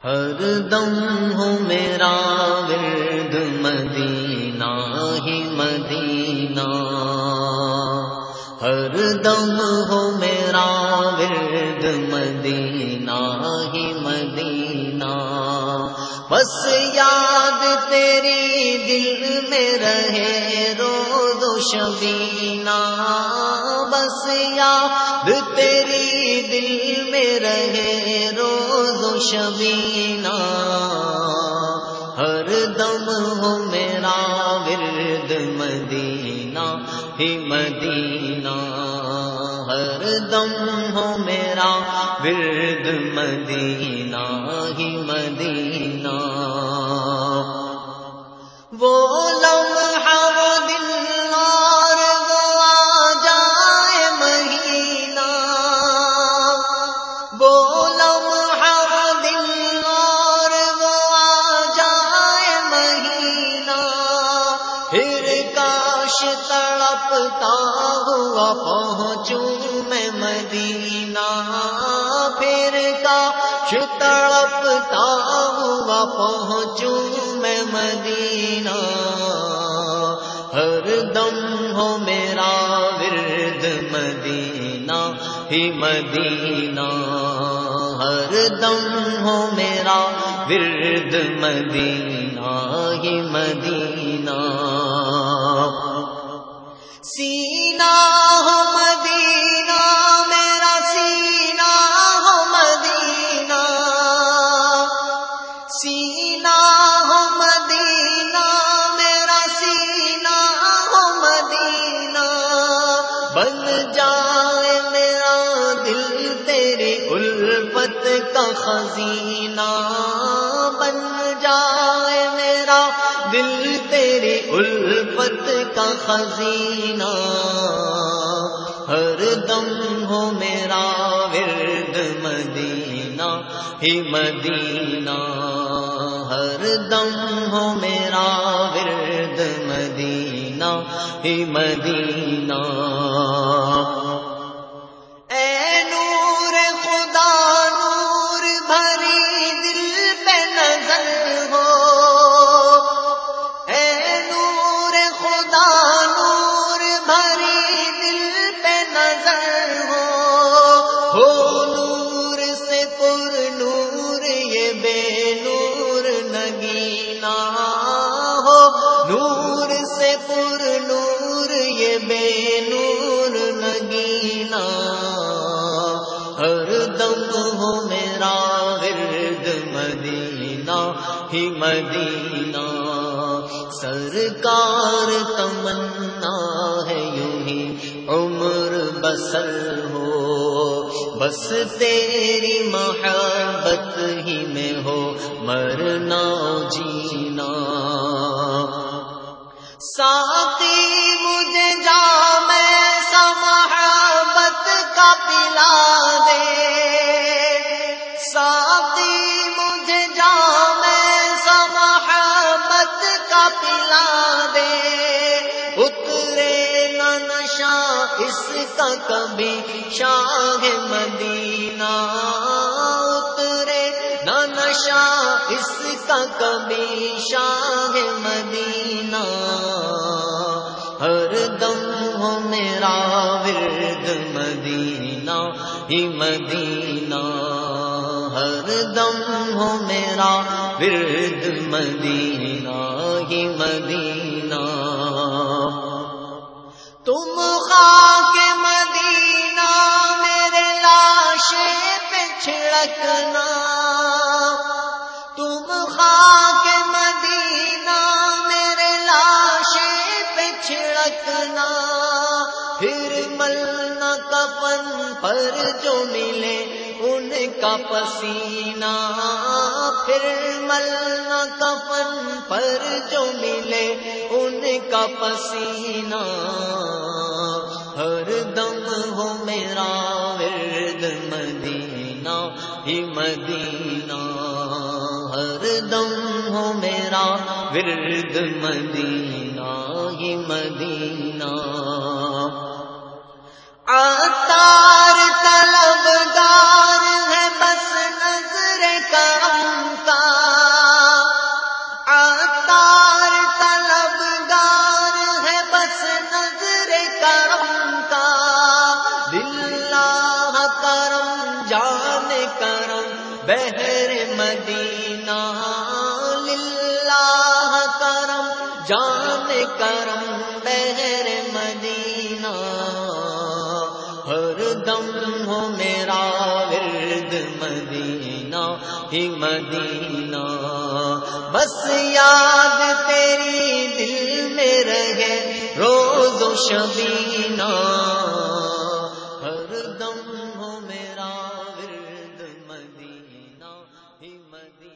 ہر دم ہو میرا ورد مدینہ ہی مدینہ، ہر دم ہو میرا ورد مدینہ ہی مدینہ، بس یاد تیری دل میں رہے روز و شبینہ، بس یاد تیری دل میں رہے روز و شبینہ، ہر دم ہو میرا ورد مدینہ ہی مدینہ، ہر دم ہو میرا ورد مدینہ ہی مدینہ، وہ لمحہ وہ دل اور وہ آ جائے مہینہ، وہ لمحہ وہ دل اور وہ آ جائے مہینہ، پھر کاش تڑپتا ہوا پہنچوں میں مدینہ، پھر کاش تڑپتا ہوا پہنچوں میں مدینہ، ہر دم ہو میرا ورد مدینہ ہی مدینہ، ہر دم ہو میرا ورد مدینہ ہی مدینہ، سینہ ہو مدینہ میرا سینہ ہو مدینہ، سینہ ہو مدینہ میرا سینہ ہو مدینہ، بن جائے میرا دل تیری الفت کا خزینہ، بن جائے میرا دل تیری الفت کا خزینہ، ہر دم ہو میرا ورد مدینہ ہی مدینہ، ہر دم ہو میرا ورد مدینہ ہی مدینہ، اے نور خدا نور بھری دل پہ نظر ہو، اے نور خدا نور بھری دل پہ نظر ہو نور سے پر نور یہ بے نور نگینا، ہو نور سے پر نور یہ بے نور نگینا، ہر دم ہو میرا ورد مدینہ ہی مدینہ، سرکار تمنا ہے یوں ہی عمر بسر ہو، بس تیری محبت ہی میں ہو مرنا جینا، ساتھی مجھے جام ایسا محبت کا پلا دے، ساتھی مجھے جام ایسا محبت کا پلا دے، اترے نہ نشہ اس کا کبھی شاہ مدینہ، اترے نہ نشہ اس کا کبھی شاہ مدینہ، ہر دم ہو میرا ورد مدینہ ہی مدینہ، ہر دم ہو میرا ورد مدینہ ہی مدینہ، تم خاک مدینہ میرے لاشے پہ چھڑکنا، تم خاک مدینہ میرے لاشے پہ چھڑکنا، پھر ملنا کفن پر جو ملے ان کا پسینہ، پھر ملنا کفن پر جو ملے ان کا پسینہ، ہر دم ہو میرا ورد مدینہ ہی مدینہ، ہر دم ہو میرا ورد مدینہ ہی مدینہ، عطار طلبگار ہے بس نظر کرم مدینہ للہ کرم جان کرم بہر مدینہ ہر دم ہو میرا ورد مدینہ ہی مدینہ بس یاد تیری دل میں رہے روز و شبینہ ہر دم ہو میرا ورد مدینہ ہی مدینہ